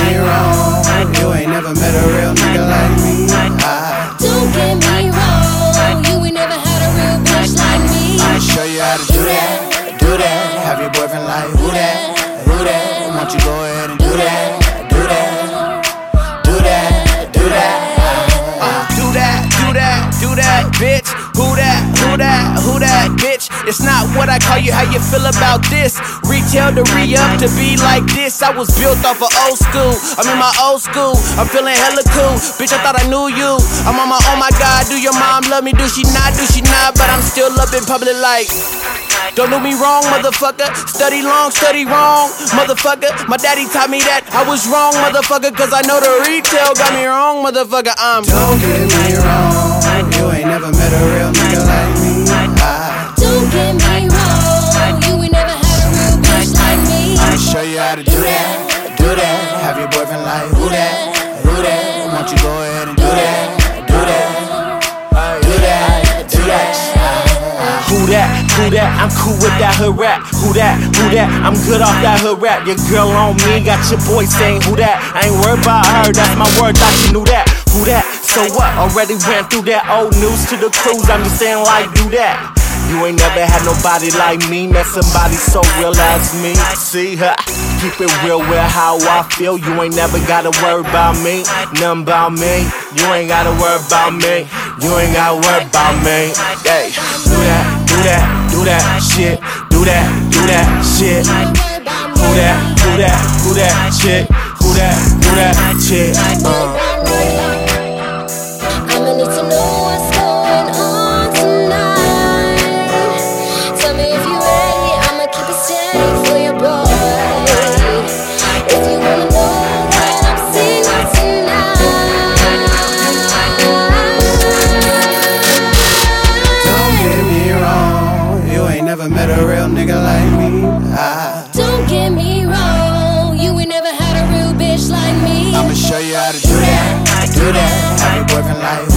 me wrong, you ain't never met a real nigga like me. Don't get me wrong, you ain't never had a real bitch like me. I'ma show you how to do that, do that. Have your boyfriend like, who that, who that? Won't you go ahead and do that, do that, do that, do that. Do that, do that, do that, bitch. Who that, who that, who that, bitch? It's not what I call you, how you feel about this? Retail to re-up to be like this. I was built off of old school, I'm in my old school, I'm feeling hella cool. Bitch, I thought I knew you. I'm on my, oh my god, do your mom love me? Do she not, but I'm still up in public like. Don't do me wrong, motherfucker. Study long, study wrong, motherfucker. My daddy taught me that I was wrong, motherfucker. Cause I know the retail got me wrong, motherfucker. Don't get me wrong, you ain't never met a real nigga like me. Don't get me wrong, you ain't never had a real bitch like me. I'ma show you how to do that, do that. Have your boyfriend like, who that, who that? Won't you go ahead and do that, do that, do that, do that. Who that, who that, I'm cool with that hood rap. Who that, I'm good off that hood rap. Your girl on me, got your boy saying who that. I ain't worried about her, that's my word, thought you knew that. Who that, so what, already ran through that. Old news to the cruise, I'm just saying like do that. You ain't never had nobody like me, met somebody so real as me. See her, keep it real with how I feel. You ain't never gotta worry about me, nothing about me. You ain't gotta worry about me, you ain't gotta worry about me. Hey, do that, do that, do that shit, do that, do that shit. Who that, who that, who that shit, who that, who that shit. I'ma need to know what's going on tonight. Tell me if you ready, I'ma keep it steady for your boy. If you wanna know that I'm single tonight. Don't get me wrong, you ain't never met a real nigga like me. Don't get me wrong, you ain't never had a real bitch like me. I'ma show you how to do that, do that. Have your boyfriend like,